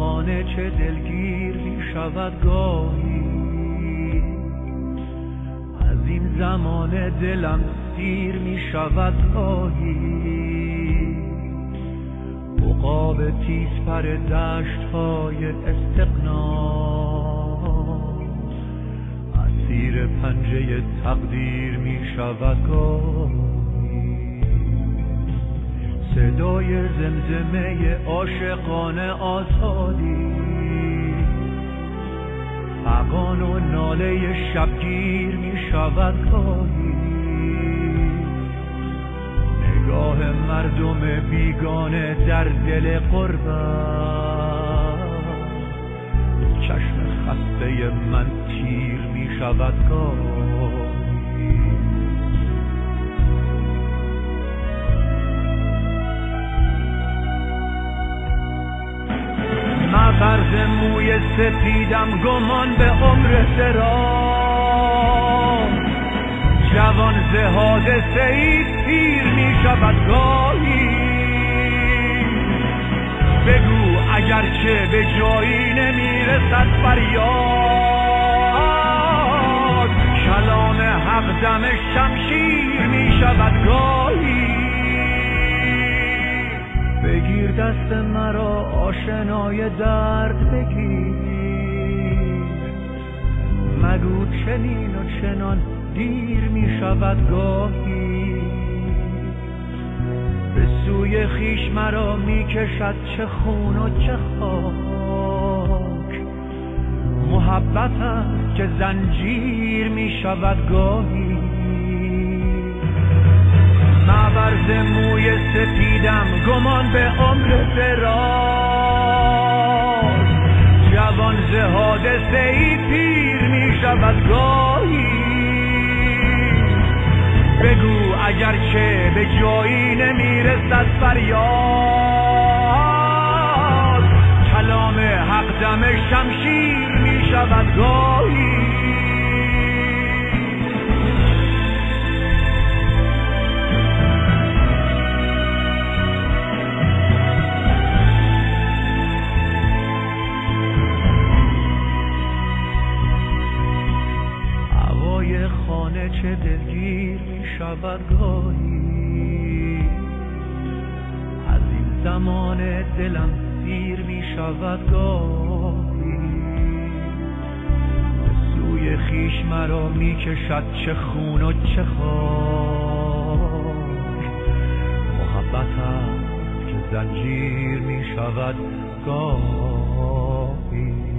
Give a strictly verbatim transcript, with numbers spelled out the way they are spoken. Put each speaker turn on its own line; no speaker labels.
خانه چه دلگیر می شود گاهی، از این زمان دلم سیر می شود گاهی. عقاب تیز پر دشت های استقنا اسیر پنجه تقدیر می شود گاهی. صدای زمزمه عاشقانه آزادی، فغان و ناله شبگیر می شود گاهی. نگاه مردم بیگانه در دل غربت، چشم خسته من تیر می شود گاهی. مغرض موی سپیدم گمان به عمر دراز، جوان ز حادثه ای پیر می شود گاهی. بگو اگرچه به جایی نمیرسد فریاد، کلام حق دم شمشیر می شود گاهی. بگیر دست مرا آشنای درد بگیر، مگو چنین و چنان دیر می شود گاهی. به سوی خیش مرا می کشد چه خون و چه خاک، محبتم که زنجیر می شود گاهی. معورز موی سپیدم گمان به عمر دراز، جوان ز حادثه ای پیر می شود گاهی. بگو اگرچه به جایی نمیرسد فریاد، کلام حق دم شمشیر می شود گاهی. خانه چه دلگیر می شود گاهی، از این زمان دلم سیر می شود گاهی. به سوی خیش مرا می کشد چه خون و چه خاک، محبتم که زنجیر می شود گاهی.